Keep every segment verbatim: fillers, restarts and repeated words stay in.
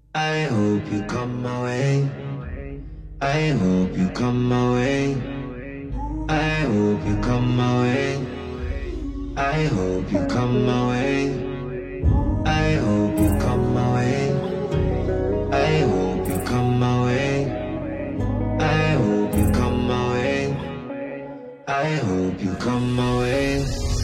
I hope you come my way. I hope you come my way. I hope you come my way. I hope you come my way. I hope you come my way. I hope you come my way. I hope you come my way. I hope you come my way.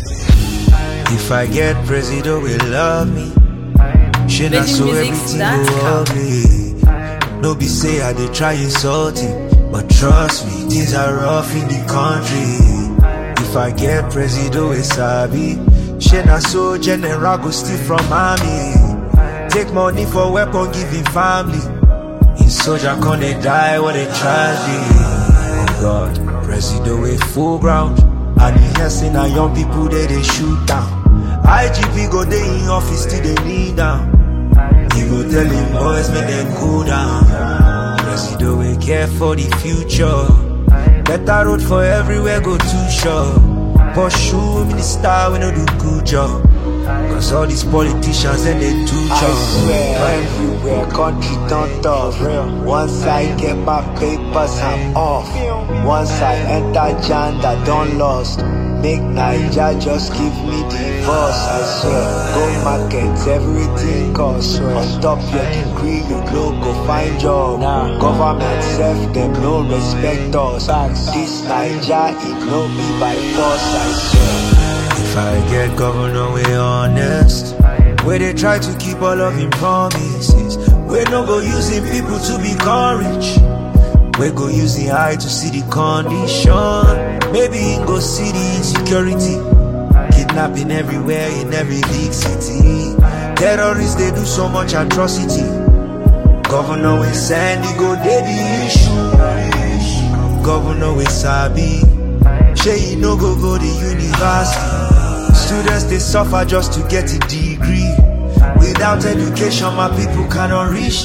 If I get president, will love me. She not so everything go ugly. No be say I dey try insult him, but trust me, things are rough in the country. If I get president, we sabi. She not so general go steal from army. Take money for weapon, give him family. In soldier con they die, what a tragedy. Oh God, president we full ground. And he hear say na young people they they shoot down. I G P go dey in office till they kneel down. He go tell him boys make them cool down. President we care for the future. Better road for everywhere go too short. Pursue minister we no do good job. Cause all these politicians and they too I chop. swear everywhere country done tough. Once I get my papers I'm off. Once I enter Janda done lost. Make Naija just give me divorce. I swear go market everything cost. On top your degree you no go find job. Government self them no respect us. This Naija it no be by force. I swear. If I get governor, we honest. Where they try to keep all of him promises. We no go using people to become rich. We go using eye to see the condition. Maybe he go see the insecurity. Kidnapping everywhere in every big city. Terrorists they do so much atrocity. Governor we send he go dey the issue. Governor we sabi. Shey he no go go the university. Students they suffer just to get a degree. Without education my people cannot reach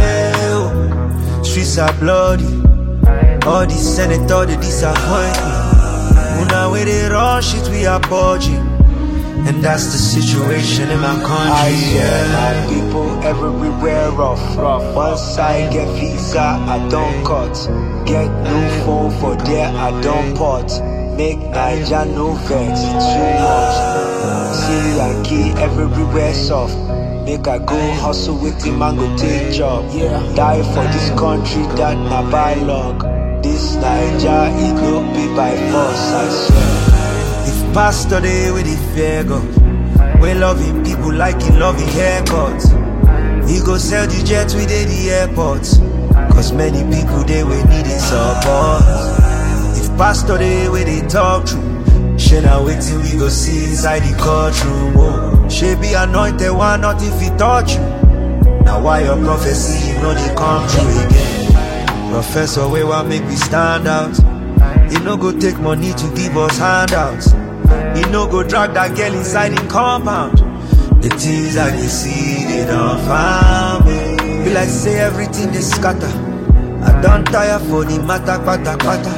them. Streets are bloody. All these senators they disappoint me. Una where they run shit we are purging. And that's the situation in my country. I swear yeah. my people everywhere rough. rough. Once I get visa I don't cut. Get new phone for there I don't pot. Make Naija no vex too much. See Yankee everywhere soft. Make I go hustle with him and go take job. Yeah. Die for this country that na by luck. This Naija it no be by force. I swear. If pastor they with the fear God, we loving people like he loving haircuts. He go sell the jet with the airports. Cause many people they will need his support. Pastor they way they talk true. She not waiting we go see inside the courtroom. Oh, she be anointed one not if he touch you. Now why your prophecy you know they come true again. Professor we want make we stand out. He no go take money to give us handouts. He no go drag that girl inside the compound. The things that they see they don't find me. Be like say everything they scatter. I don't tire for the matter pata pata.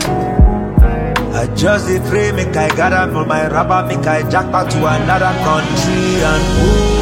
I just dey pray make I gather for my rapper, make I jackpot to another country and move.